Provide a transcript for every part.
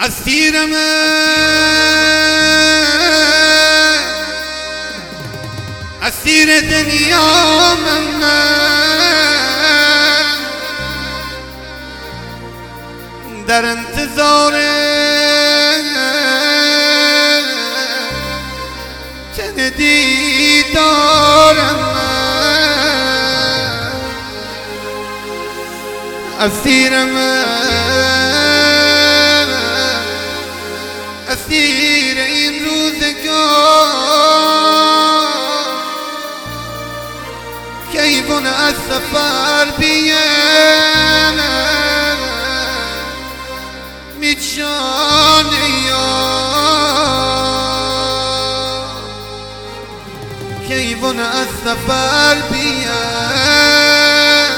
اسیرم اسیر دنیا من در انتظار تن دیدارم اسیرم اسیر این روزگار کیوان از سفر بیان میچان کیوان از سفر بیان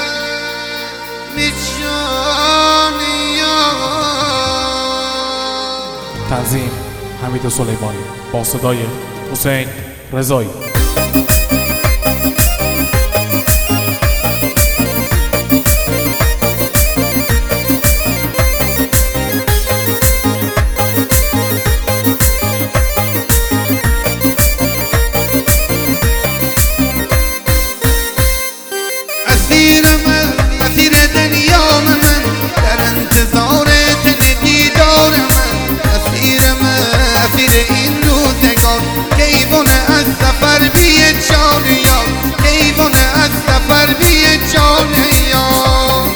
میچان تنظیم حمید سلیمانی با صدای حسین رضایی. اسیر دنیا من در انتظار تن دیدار من اسیر این روزگار کیوان از سفر بیه جان یار کیوان از سفر بیه جان یار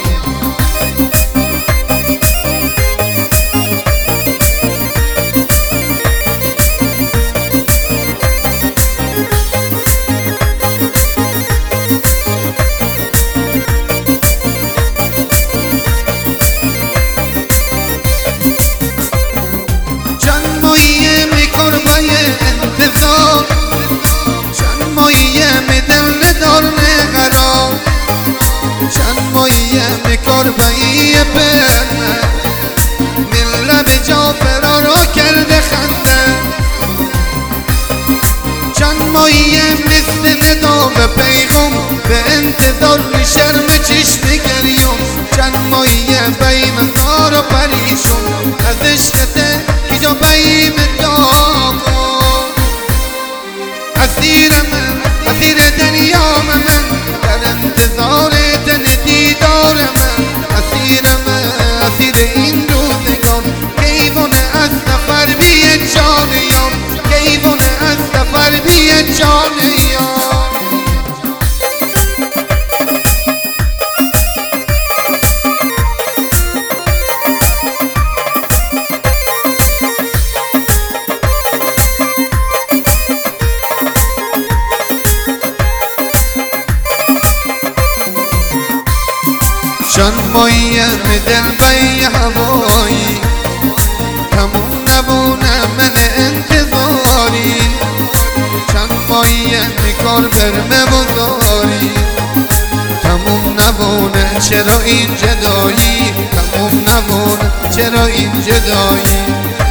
چند مایه میکربایی پر من لب جا فرارا کرده خنده چند مایه مثل ندا و پیغم به انتظار شرم چشم گریوم چند مایه بیم زار و پریشم از عشقته که جا بیم داغم اسیرم اسیر دنیا من در انتظار تن دیدار من اسیرم اسیر این روزگار کیوان از سفر بیه جان یار کیوان از سفر بیه جان یار چند مایه دل بی هوایی تموم نبونه من انتظاری چند مایه کار برمه بزاری تموم نبونه چرا این جدایی تموم نبونه چرا این جدایی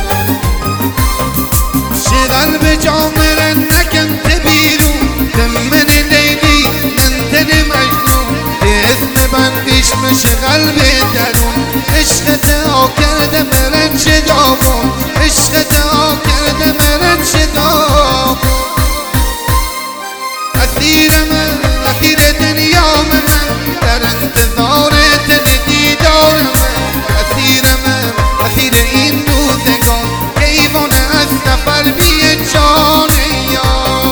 شغل به جامره نکم تبیرون من لیلی من تن مجنون اسم بندیش مشه قلب درون عشق دعا کرده مرن چه داغون عشق دعا کرده مرن چه داغون اسیرم اسیر دنیا من در انتظار تن دیدار من اسیرم اسیر این روزگار کیوان از سفر بیه جان یار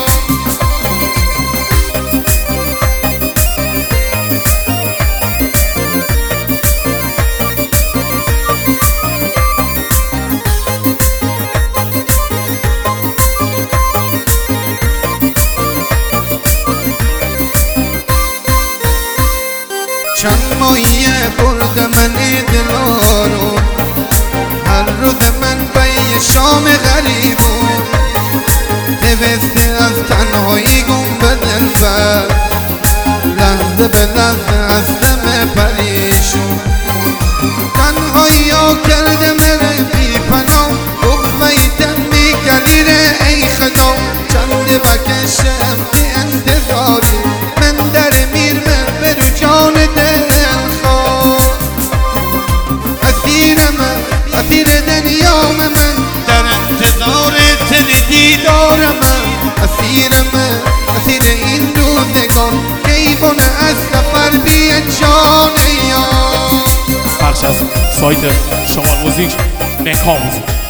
چند مایه برد من دلارو هر روز من بی شام غریبون دوسته از تنهایی گم به دل بر لحظه به لحظه از دم پریشون تنهایی ها کرده من بی پناه بغفیتم بی گلیره ای خدا چند بکشم بی انتظاری من در میر من برو جان دل خود اسیر دنیا من اسیر این روزگار حیوان از سفر بیاد جان یار. پخش از سایت شمال موزیک نکا موزیک.